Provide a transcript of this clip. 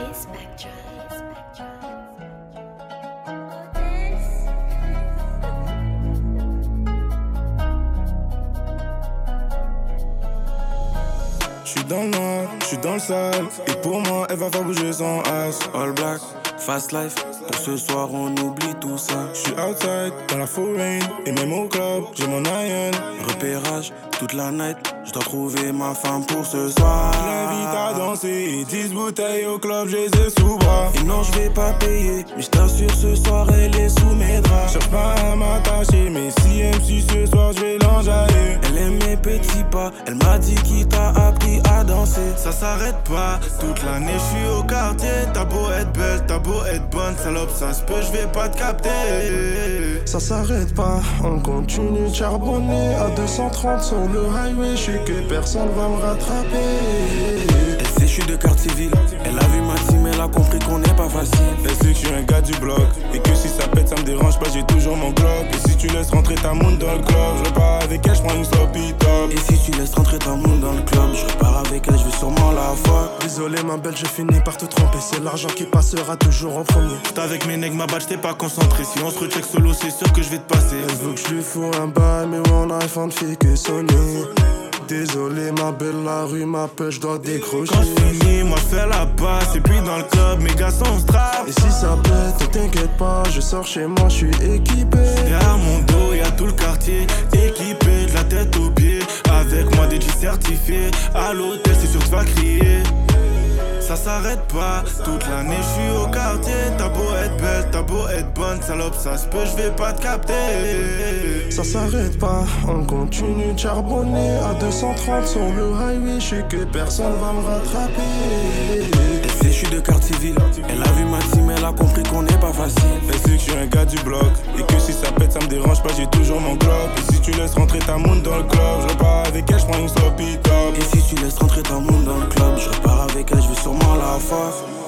J'suis dans le noir, j'suis dans le sale. Et pour moi, elle va faire bouger son ass. All black, fast life. Pour ce soir, on oublie tout ça. J'suis outside, dans la foreign. Et même au club, j'ai mon iron. Repérage, toute la night. J'dois trouver ma femme pour ce soir. J'invite à danser. 10 bouteilles au club, j'ai les ai sous bras. Et non, j'vais pas payer. Mais j't'assure, ce soir, elle est sous mes draps. Cherche pas à m'attacher. Mais si elle me suit ce soir, j'vais l'enjailler. Elle aime mes petits pas. Elle m'a dit qui t'a appris à danser. Ça s'arrête pas. Toute l'année, j'suis au quartier. T'as beau être belle, t'as beau être bonne. Salope, ça se peut, j'vais pas te capter. Ça s'arrête pas, on continue de charbonner. À 230 sur le highway, j'sais que personne va me rattraper. Elle sait, j'suis de quartier ville. Elle a vu ma team, elle a compris qu'on n'est pas facile. Elle sait que j'suis un gars du bloc. Et que si ça pète, ça me dérange pas, j'ai toujours mon Glock. Et si tu laisses rentrer ta moune dans le club, je repars avec elle, j'prends une sloppy top. Et si tu laisses rentrer ta moune dans le club, je repars avec elle, je vais sûrement la voir. Désolé ma belle, j'ai fini par te tromper. C'est l'argent qui passera toujours en premier. J'étais avec mes nègres, ma balle, j'étais pas concentré. Si on se recheck solo, c'est sûr que je vais te passer. Elle veut que je lui fous un bail, mais mon iPhone fait que sonner. Désolé ma belle, la rue m'appelle, je dois décrocher. Quand je finis, moi je fais la passe. Et puis dans le club, mes gars sont strap. Et si ça pète, t'inquiète pas, je sors chez moi, je suis équipé. Y'a mon dos, y'a tout le quartier équipé de la tête aux pieds. Avec moi des G certifiés. À l'hôtel, c'est sûr que tu vas crier. Ça s'arrête pas, toute l'année j'suis au quartier. T'as beau être belle, t'as beau être bonne. Salope, ça se peut, j'vais pas te capter. Ça s'arrête pas, on continue de charbonner. À 230 sur le highway, j'sais que personne va me rattraper. Elle sait, j'suis de quartier ville. Elle a vu ma team, elle a compris qu'on n'est pas facile. Elle sait que j'suis un gars du bloc. Et que si ça pète, ça me dérange pas, j'ai toujours mon Glock. Et si tu laisses rentrer ta moune dans le club, je repars avec elle, j'prends une sloppy top. Et si tu laisses rentrer ta moune dans le club, je repars avec elle, je vais sûrement la voir.